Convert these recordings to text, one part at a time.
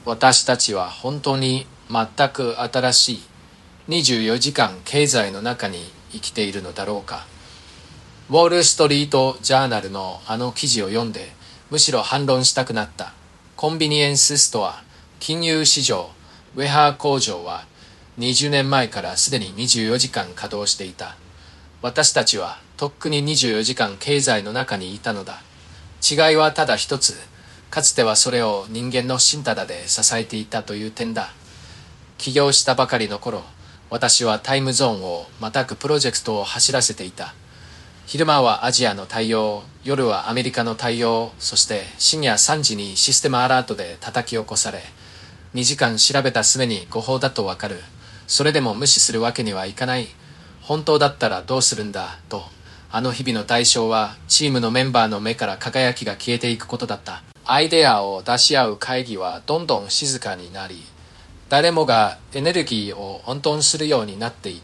私たちは本当に全く新しい24時間経済の中に生きているのだろうか。ウォールストリートジャーナルのあの記事を読んで、むしろ反論したくなった。コンビニエンスストア、金融市場、ウェハー工場は20年前からすでに24時間稼働していた。私たちはとっくに24時間経済の中にいたのだ。違いはただ一つ。かつてはそれを人間の信忠で支えていたという点だ。起業したばかりの頃、私はタイムゾーンをまたぐプロジェクトを走らせていた。昼間はアジアの太陽、夜はアメリカの太陽、そして深夜3時にシステムアラートで叩き起こされ、2時間調べた末に誤報だとわかる。それでも無視するわけにはいかない。本当だったらどうするんだ、と。あの日々の代償はチームのメンバーの目から輝きが消えていくことだった。アイデアを出し合う会議はどんどん静かになり、誰もがエネルギーを温存するようになっていった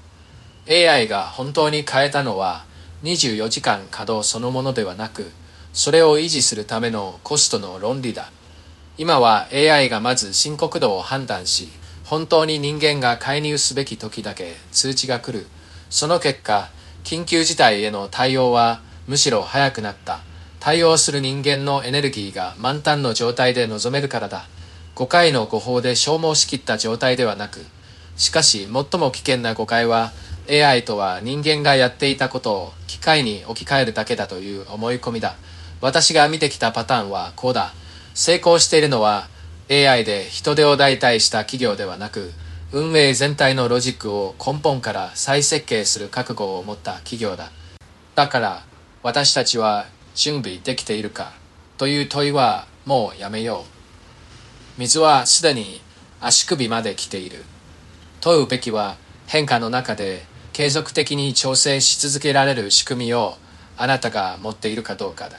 。AI が本当に変えたのは24時間稼働そのものではなく、それを維持するためのコストの論理だ。今は AI がまず深刻度を判断し、本当に人間が介入すべき時だけ通知が来る。その結果、緊急事態への対応はむしろ早くなった。対応する人間のエネルギーが満タンの状態で臨めるからだ。5回の誤報で消耗しきった状態ではなく、しかし最も危険な誤解は AI とは人間がやっていたことを機械に置き換えるだけだという思い込みだ。私が見てきたパターンはこうだ。成功しているのは AI で人手を代替した企業ではなく、運営全体のロジックを根本から再設計する覚悟を持った企業だ。だから私たちは準備できているかという問いはもうやめよう。水はすでに足首まで来ている。問うべきは変化の中で継続的に調整し続けられる仕組みをあなたが持っているかどうかだ。